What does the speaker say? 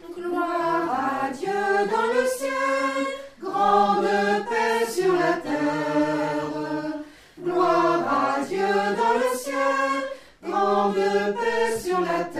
Gloire à Dieu dans le ciel, grande paix sur la terre. Gloire à Dieu dans le ciel, grande paix sur la terre.